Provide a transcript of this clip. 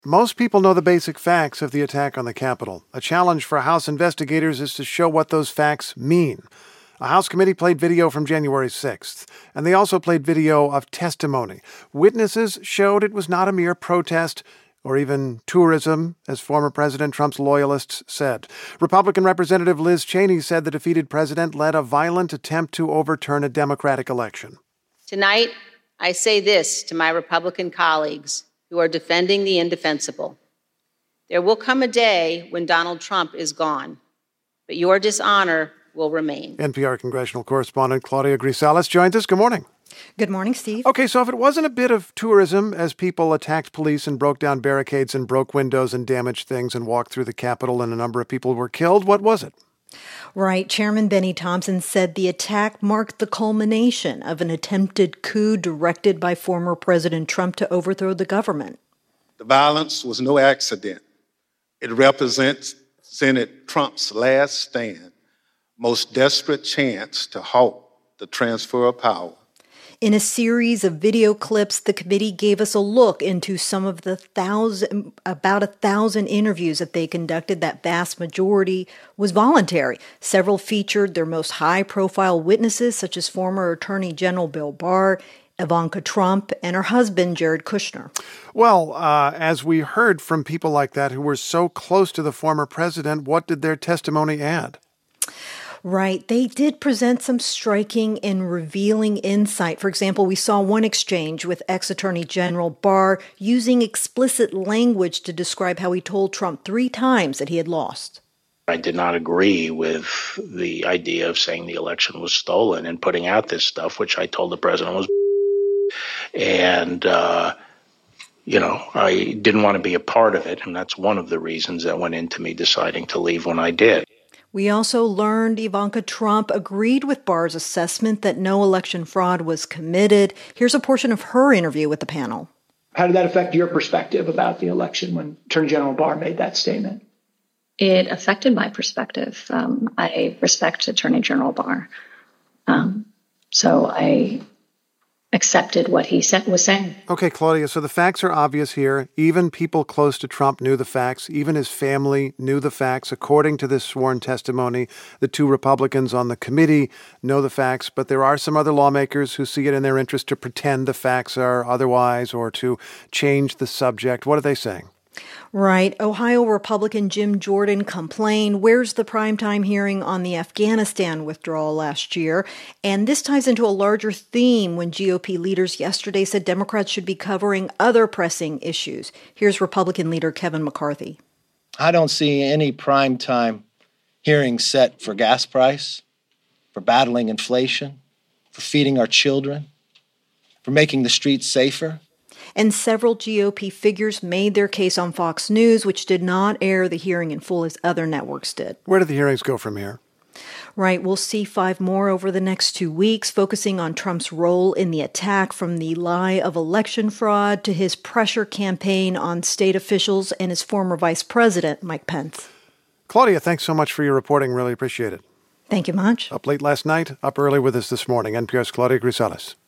Most people know the basic facts of the attack on the Capitol. A challenge for House investigators is to show what those facts mean. A House committee played video from January 6th, and they also played video of testimony. Witnesses showed it was not a mere protest or even tourism, as former President Trump's loyalists said. Republican Representative Liz Cheney said the defeated president led a violent attempt to overturn a Democratic election. Tonight, I say this to my Republican colleagues who are defending the indefensible. There will come a day when Donald Trump is gone, but your dishonor will remain. NPR congressional correspondent Claudia Grisales joins us. Good morning. Good morning, Steve. Okay, so if it wasn't a bit of tourism as people attacked police and broke down barricades and broke windows and damaged things and walked through the Capitol and a number of people were killed, what was it? Right. Chairman Benny Thompson said the attack marked the culmination of an attempted coup directed by former President Trump to overthrow the government. The violence was no accident. It represented Trump's last stand, most desperate chance to halt the transfer of power. In a series of video clips, the committee gave us a look into some of the about 1,000 interviews that they conducted. That vast majority was voluntary. Several featured their most high-profile witnesses, such as former Attorney General Bill Barr, Ivanka Trump, and her husband, Jared Kushner. Well, as we heard from people like that who were so close to the former president, what did their testimony add? Right. They did present some striking and revealing insight. For example, we saw one exchange with ex-Attorney General Barr using explicit language to describe how he told Trump 3 times that he had lost. I did not agree with the idea of saying the election was stolen and putting out this stuff, which I told the president was. And, I didn't want to be a part of it. And that's one of the reasons that went into me deciding to leave when I did. We also learned Ivanka Trump agreed with Barr's assessment that no election fraud was committed. Here's a portion of her interview with the panel. How did that affect your perspective about the election when Attorney General Barr made that statement? It affected my perspective. I respect Attorney General Barr. So I accepted what he was saying. Okay, Claudia, so the facts are obvious here. Even people close to Trump knew the facts. Even his family knew the facts. According to this sworn testimony, the 2 Republicans on the committee know the facts, but there are some other lawmakers who see it in their interest to pretend the facts are otherwise or to change the subject. What are they saying? Right. Ohio Republican Jim Jordan complained, where's the primetime hearing on the Afghanistan withdrawal last year? And this ties into a larger theme when GOP leaders yesterday said Democrats should be covering other pressing issues. Here's Republican leader Kevin McCarthy. I don't see any primetime hearing set for gas price, for battling inflation, for feeding our children, for making the streets safer. And several GOP figures made their case on Fox News, which did not air the hearing in full as other networks did. Where do the hearings go from here? Right. We'll see 5 more over the next 2 weeks, focusing on Trump's role in the attack, from the lie of election fraud to his pressure campaign on state officials and his former vice president, Mike Pence. Claudia, thanks so much for your reporting. Really appreciate it. Thank you much. Up late last night, up early with us this morning. NPR's Claudia Grisales.